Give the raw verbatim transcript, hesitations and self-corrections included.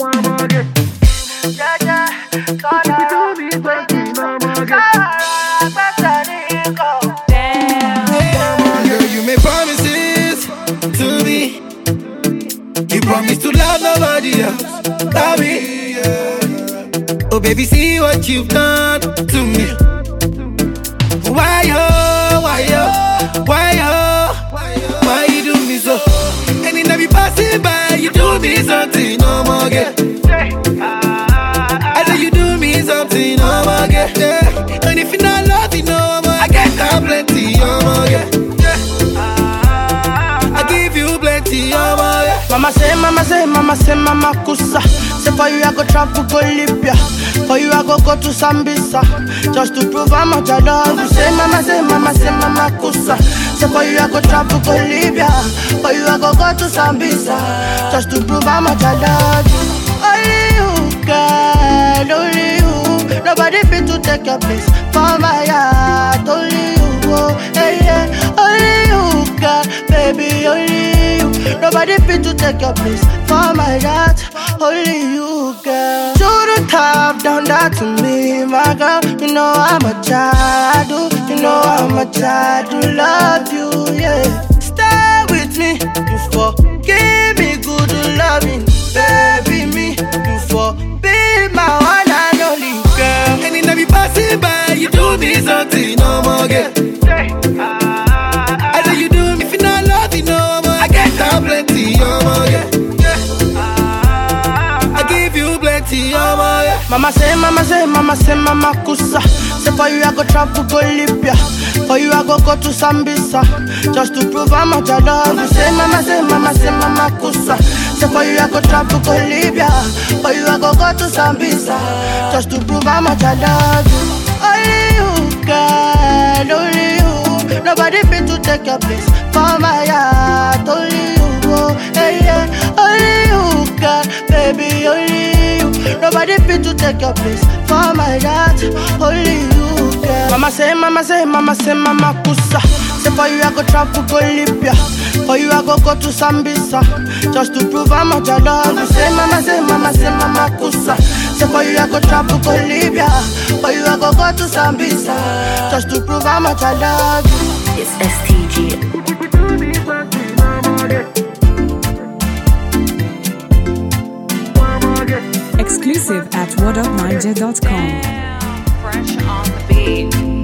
Girl, you made promises to me. You promised to love nobody else. Love me. Oh baby, see what you've done to me. Why oh, why oh, why oh, why you do me so? And it never passing by, you do me something, no more girl. I say you do me something, no more girl. Yeah. And if you not love me no more, I get that plenty, no more girl. I give you plenty, no more girl. Mama say, mama say, mama say, mama kusa. Say for you I go travel, go Libya. For you I go go to Sambisa. Just to prove how much I love you. Say mama say, mama say, mama kusa. Say for you I go travel, go Libya. For you I go go to Sambisa. Just to prove how much I love you. Only you, girl, only you. Nobody fit to take your place for my heart. Only you, oh, hey, yeah. Only you, girl, baby, only you. Nobody fit to take your place for my heart. Only you, girl. To the top, down that to me, my girl. You know I'm a child, oh. You know I'm a child to love you, yeah. Stay with me, you forgive me, good loving, baby me. You for be my one and only girl. And it never passing by, you do me something, no more girl. I say you do me, if you not love me no more, I get that plenty, no more girl. I give you plenty, no more girl. Mama say, mama say, mama say, mama kusa. Say for you I go travel, go Libya. For you I go go to Sambisa. Just to prove how much I love you. Say mama say, mama say, mama kusa. Say for you I go travel, go Libya. For you I go go to Sambisa. Just to prove how much I love you. Only you, girl, only you. Nobody fit to take your place for my heart. Only you, oh, hey, yeah. Only you, girl, baby, only you. Nobody fit to take your place for my heart. Only you, girl. Mama say, mama say, mama say, mama kusa. Say for you I go travel, go Libya. For you I go go to Sambisa. Just to prove how much I love you. Say mama say, mama say, mama kusa. Say for you I go travel, go Libya. For you I go go to Sambisa. Just to prove how much I love you. It's S T G. Exclusive at what up ninja dot com. Fresh on the beat.